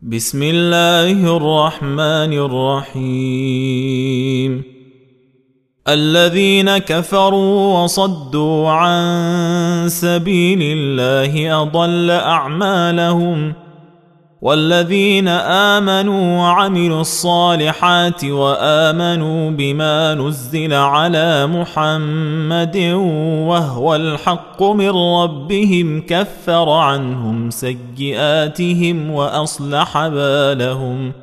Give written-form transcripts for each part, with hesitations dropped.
بسم الله الرحمن الرحيم. الذين كفروا وصدوا عن سبيل الله أضل أعمالهم، والذين آمنوا وعملوا الصالحات وآمنوا بما نزل على محمد وهو الحق من ربهم كفر عنهم سيئاتهم وأصلح بالهم.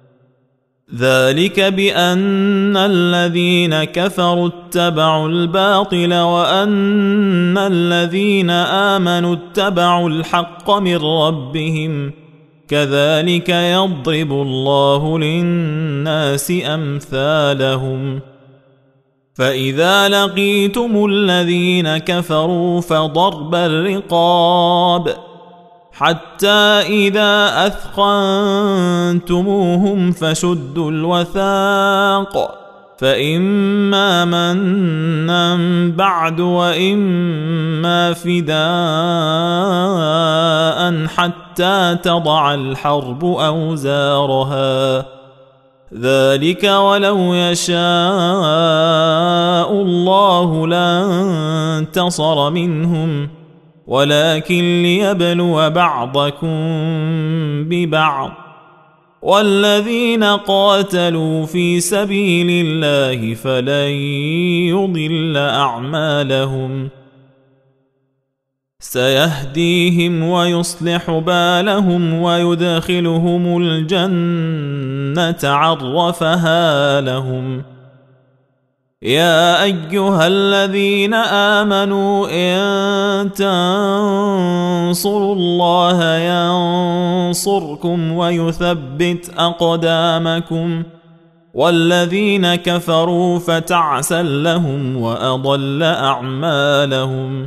ذلك بأن الذين كفروا اتبعوا الباطل وأن الذين آمنوا اتبعوا الحق من ربهم، كذلك يضرب الله للناس أمثالهم. فإذا لقيتم الذين كفروا فضرب الرقاب حتى إذا أثخنتموهم فشدوا الوثاق، فإما منا بعد وإما فداء حتى تضع الحرب أوزارها. ذلك ولو يشاء الله لانتصر منهم، ولكن ليبلو بعضكم ببعض. والذين قاتلوا في سبيل الله فلن يضل أعمالهم، سيهديهم ويصلح بالهم ويدخلهم الجنة عرفها لهم. يا أيها الذين آمنوا إن تنصروا الله ينصركم ويثبت أقدامكم، والذين كفروا فتعسا لهم وأضل أعمالهم.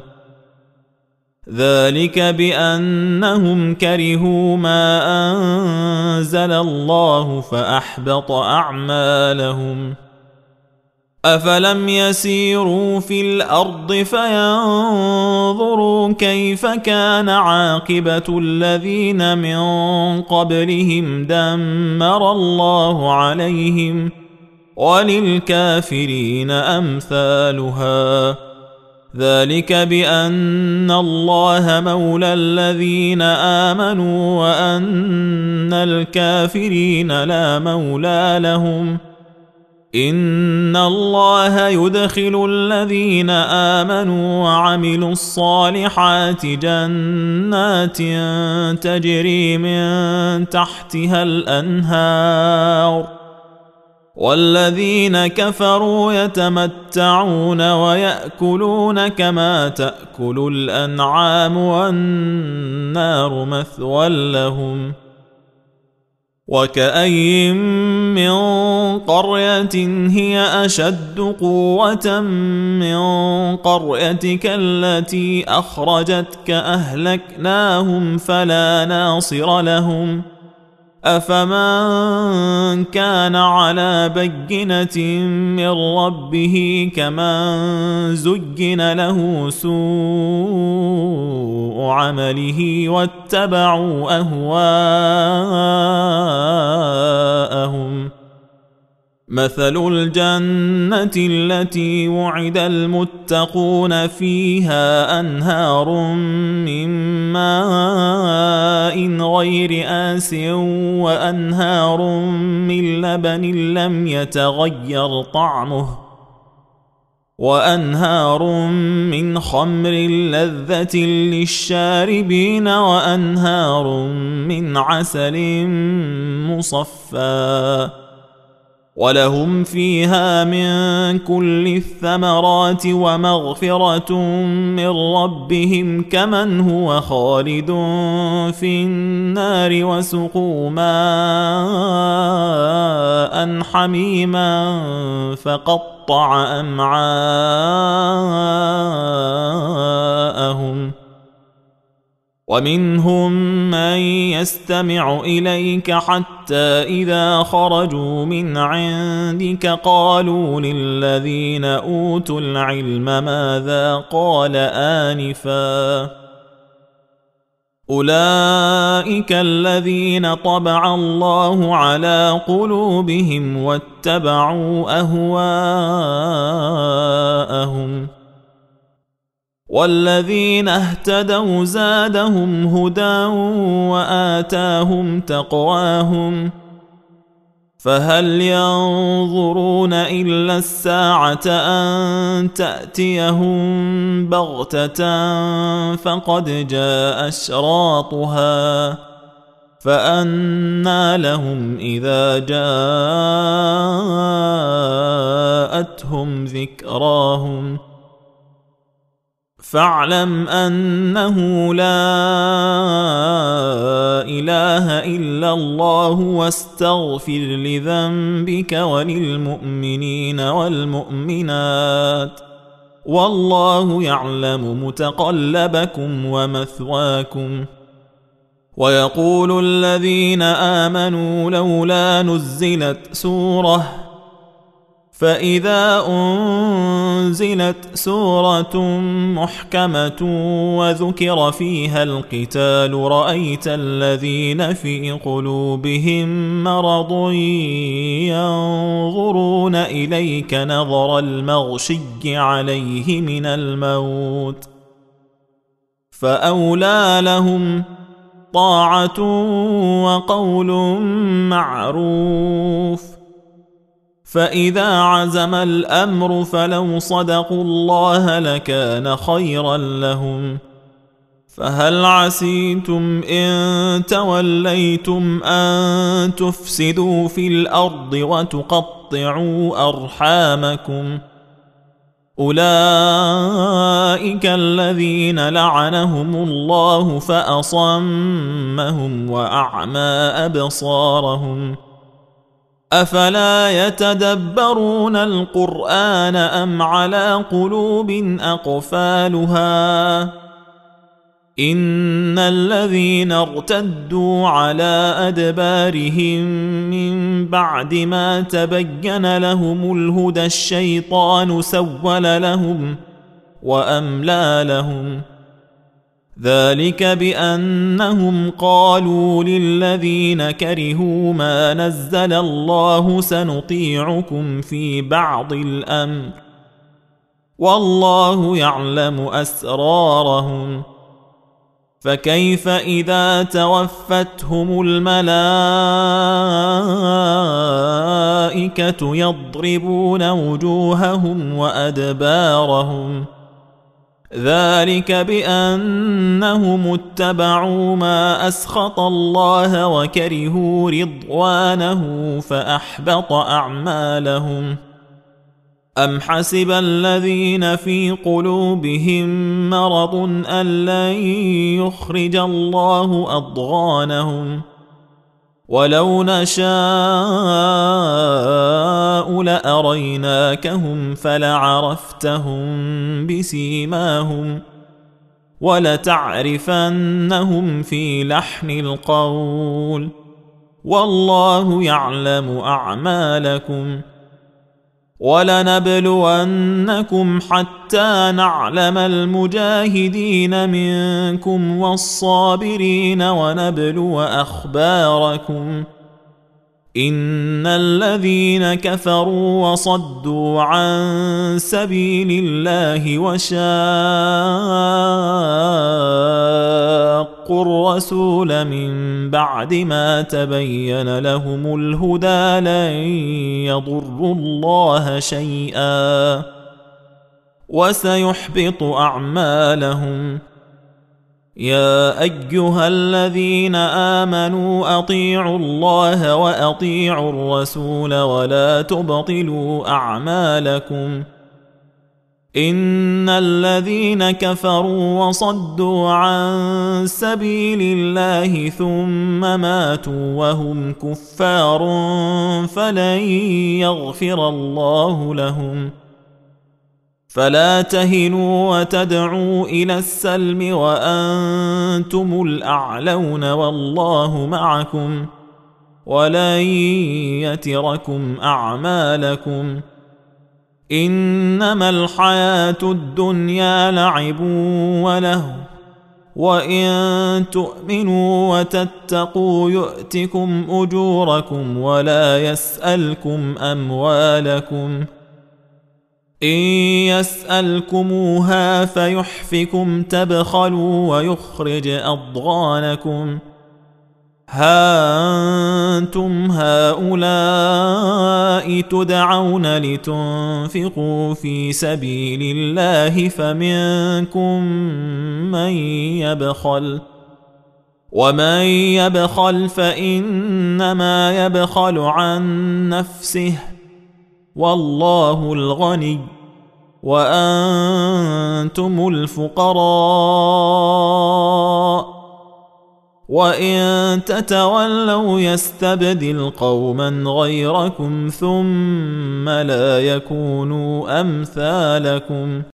ذلك بأنهم كرهوا ما أنزل الله فأحبط أعمالهم. أفلم يسيروا في الأرض فينظروا كيف كان عاقبة الذين من قبلهم دمر الله عليهم، وللكافرين أمثالها. ذلك بأن الله مولى الذين آمنوا وأن الكافرين لا مولى لهم. إن الله يدخل الذين آمنوا وعملوا الصالحات جنات تجري من تحتها الأنهار، والذين كفروا يتمتعون ويأكلون كما تأكل الأنعام والنار مثوى لهم. وكأين من قرية هي أشد قوة من قريتك التي أخرجتك أهلكناهم فلا ناصر لهم. أفمن كان على بينة من ربه كمن زين له سوء عمله واتبعوا أهواءهم. مثل الجنة التي وعد المتقون فيها أنهار من ماء غير آسٍ وأنهار من لبن لم يتغير طعمه وأنهار من خمر لذة للشاربين وأنهار من عسل مصفى، ولهم فيها من كل الثمرات ومغفرة من ربهم كمن هو خالد في النار وسقوا ماء حميما فقطع أمعاءهم. ومنهم من يستمع إليك حتى إذا خرجوا من عندك قالوا للذين أوتوا العلم ماذا قال آنفا أولئك الذين طبع الله على قلوبهم واتبعوا أهواءهم والذين اهتدوا زادهم هدى وآتاهم تقواهم فهل ينظرون إلا الساعة أن تأتيهم بغتة فقد جاء أشراطها فأنى لهم إذا جاءتهم ذكراهم فاعلم أنه لا إله إلا الله واستغفر لذنبك وللمؤمنين والمؤمنات والله يعلم متقلبكم ومثواكم ويقول الذين آمنوا لولا نزلت سورة فإذا أنزلت سورة محكمة وذكر فيها القتال رأيت الذين في قلوبهم مرض ينظرون إليك نظر المغشي عليه من الموت فأولى لهم طاعة وقول معروف فإذا عزم الأمر فلو صدقوا الله لكان خيرا لهم فهل عسيتم إن توليتم أن تفسدوا في الأرض وتقطعوا أرحامكم أولئك الذين لعنهم الله فأصمهم وأعمى أبصارهم أفلا يتدبرون القرآن أم على قلوب أقفالها إن الذين ارتدوا على أدبارهم من بعد ما تبين لهم الهدى الشيطان سول لهم وأملى لهم ذلك بأنهم قالوا للذين كرهوا ما نزل الله سنطيعكم في بعض الأمر والله يعلم أسرارهم فكيف إذا توفتهم الملائكة يضربون وجوههم وأدبارهم ذلك بأنهم اتبعوا ما أسخط الله وكرهوا رضوانه فأحبط أعمالهم أم حسب الذين في قلوبهم مرض أن لن يخرج الله أضغانهم ولو نشاء لأريناكهم فلعرفتهم بسيماهم ولتعرفنهم في لحن القول والله يعلم أعمالكم ولنبلونكم حتى نعلم المجاهدين منكم والصابرين ونبلو أخباركم إن الذين كفروا وصدوا عن سبيل الله وشاقوا الرسول من بعد ما تبين لهم الهدى لن يضروا الله شيئا وسيحبط أعمالهم يا أيها الذين آمنوا أطيعوا الله وأطيعوا الرسول ولا تبطلوا أعمالكم إن الذين كفروا وصدوا عن سبيل الله ثم ماتوا وهم كفار فلن يغفر الله لهم فلا تهنوا وتدعوا إلى السلم وأنتم الأعلون والله معكم ولن يتركم أعمالكم إنما الحياة الدنيا لعب وله وإن تؤمنوا وتتقوا يؤتكم أجوركم ولا يسألكم أموالكم إن يسألكموها فيحفكم تبخلوا ويخرج أضغانكم ها أنتم هؤلاء تدعون لتنفقوا في سبيل الله فمنكم من يبخل ومن يبخل فإنما يبخل عن نفسه والله الغني وأنتم الفقراء وإن تتولوا يستبدل قوما غيركم ثم لا يكونوا أمثالكم